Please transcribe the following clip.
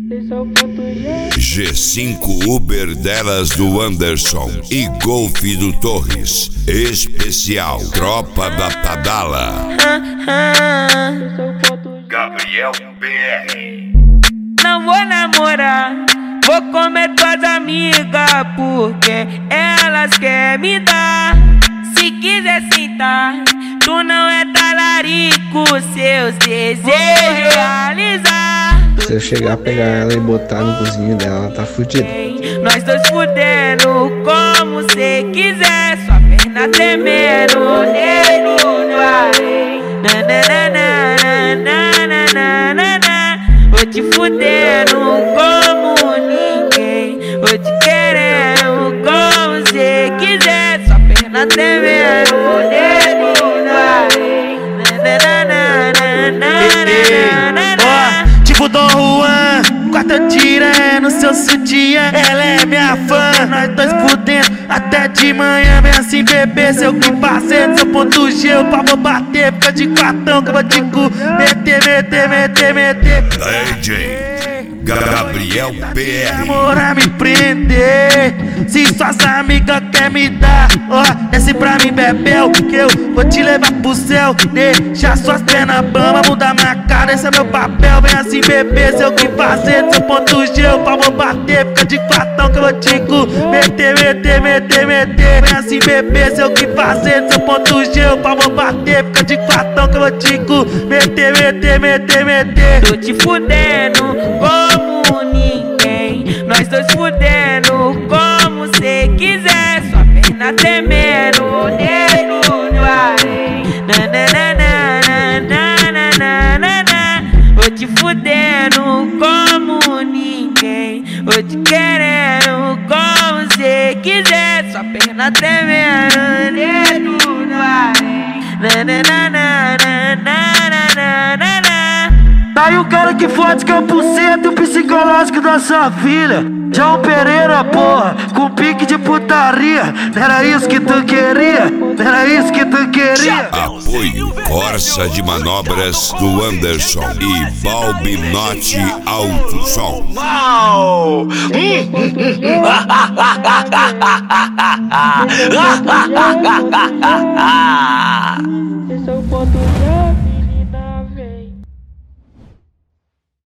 G5 Uber delas do Anderson e Golf do Torres. Especial Tropa da Tadala. Gabriel PR. Não vou namorar, vou comer tuas amigas, porque elas querem me dar. Se quiser sentar, tu não é talarico, seus desejos realizar. Se eu chegar a pegar ela e botar no cozinho dela, ela tá fudida. Nós dois fudendo como cê quiser, sua perna tremendo, nego no arém. Vou te fudendo como ninguém, vou te querendo como cê quiser, sua perna tremendo, nego no arém. Tipo Dom Juan, quarta tira no seu sutiã. Ela é minha fã, nós dois fudendo até de manhã. Vem assim bebê, seu que parceiro, seu ponto G, eu vou bater. Fica de quartão que eu vou te meter. DJ Gabriel PR. Namorar me prender, se suas amigas quer me dar, ó, desce pra mim, bebel, que eu vou te levar pro céu. Deixa suas pernas bambas, mudar minha cara, esse é meu papel. Vem assim, bebê, seu que fazer, seu ponto G, eu vou bater. Fica de quartão que eu vou te meter. Vem assim, bebê, seu que fazer, seu ponto G, eu vou bater. Fica de quartão que eu vou te meter. Tô te fudendo como ninguém, nós dois fudendo como cê quiser, sua perna tremendo, nego no arém. Vou te fudendo como ninguém, vou te querendo como cê quiser, sua perna tremendo, nego no arém. Tá aí o cara que fode que é o porcento psicológico da sua filha. João Pereira, porra, com pique de putaria. Não era isso que tu queria? Não era isso que tu queria? Apoio Corsa de Manobras do Anderson e Balbinote Alto Som. Esse é o ponto